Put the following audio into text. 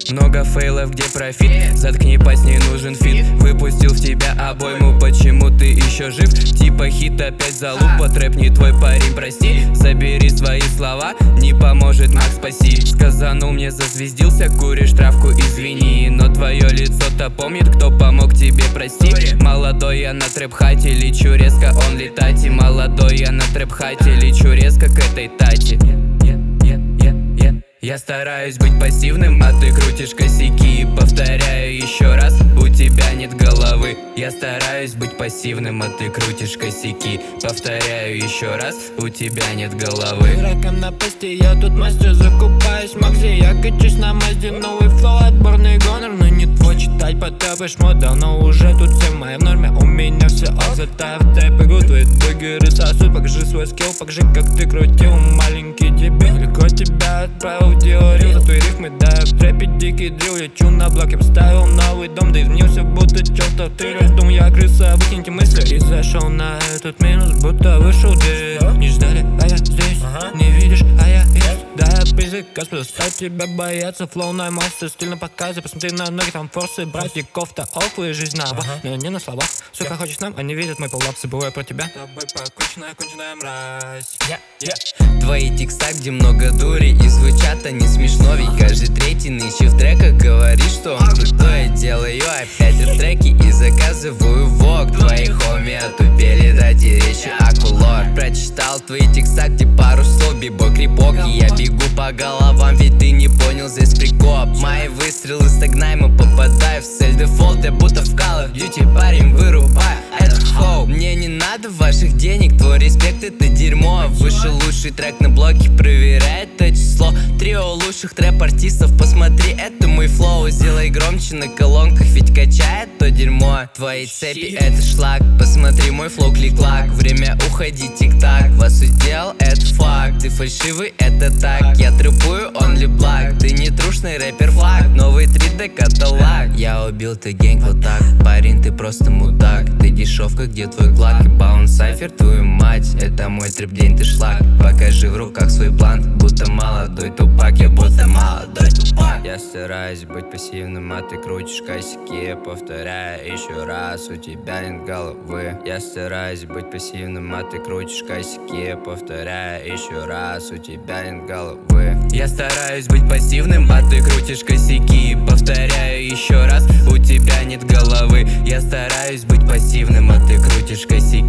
Много фейлов, где профит. Заткни пасть, не нужен фит. Выпустил в тебя обойму, почему ты еще жив? Типа хит опять залупа, трэп не твой парень, прости. Забери свои слова, не поможет Макс, спаси. Сказанул мне, зазвездился, куришь травку, извини. Но твое лицо-то помнит, кто помог тебе, прости. Молодой я на трэп-хате, лечу резко, он летать. И молодой я на трэп-хате, лечу резко к этой тати. Я стараюсь быть пассивным, а ты крутишь косяки. Повторяю еще раз, у тебя нет головы. Я стараюсь быть пассивным, а ты крутишь косяки. Повторяю еще раз, у тебя нет головы. Раком на посте, я тут мастер, закупаюсь в Максе. Я качусь на Мазде, новый флоу, отборный гонор. Но не твой, читать потребуешь мод, давно уже тут все в моей норме. У меня все ок, залетаю в трэп игру, твои догеры сосуд. Покажи свой скилл, покажи, как ты крутил, маленький дебил. Легко тебя отправил в теорию, за твои рифмы, да, в трэпе дикий дрил. Лечу на блок, я поставил новый дом, да изменился, будто чертов триллер. Дум, я крыса, выкиньте мысли. И зашел на этот минус, будто вышел дверь. Не ждали, а я здесь, не видишь, а я есть. Да, я призыв, Господь, стать тебя бояться. Флоу на эмоции, стиль на показе. Посмотри на ноги, там форсы, братья, кофта, офлы, жизнь на но не на словах. Сука, хочешь нам, они видят мой поллап, забываю про тебя. Тобой поконченная, конченная мразь. Твои текста, где много дури, и звучат они смешно. Ведь каждый третий нынче в треках говорит, что он крутой. Делаю опять треки и заказываю вок. Твои хоми отупели, дайте речи акулор. Прочитал твои текста, где пару слов, бибой, крипок. И я бегу по головам, ведь ты не понял, здесь прикоп. Мои выстрелы с нагнайма попадаю в цель. Дефолт, я будто в Call of Duty, парень, вырубаю этот флоу. Мне не надо ваших денег, твой респект это дерьмо. Вышел лучший трек на блоке, проверяет это число. Трио лучших трэп-артистов, посмотри, это мой флоу. Сделай громче на колонках, ведь качает то дерьмо. Твои цепи это шлак, посмотри мой флоу, клик-клак. Время уходить, тик-так, вас удел, это факт. Ты фальшивый, это так, я трепую, он ли благ. Ты не трушный рэпер флаг, новый 3D каталог. Я убил ты гэнг вот так, парень, ты просто мудак. Ты дешевка, где твой клак, и баун сайфер, твою мать. Это мой трэп-день, ты шлак, покажи в руках свой план. Будто молодой тупак, я будто молодой тупак. Я стараюсь быть пассивным, а ты крутишь косяки. Повторяю еще раз, у тебя нет головы. Я стараюсь быть пассивным, а ты крутишь косяки. Повторяю еще раз, у тебя нет головы. Я стараюсь быть пассивным, а ты крутишь косяки. Повторяю еще раз, у тебя нет головы. Я стараюсь быть пассивным, а ты крутишь косяки.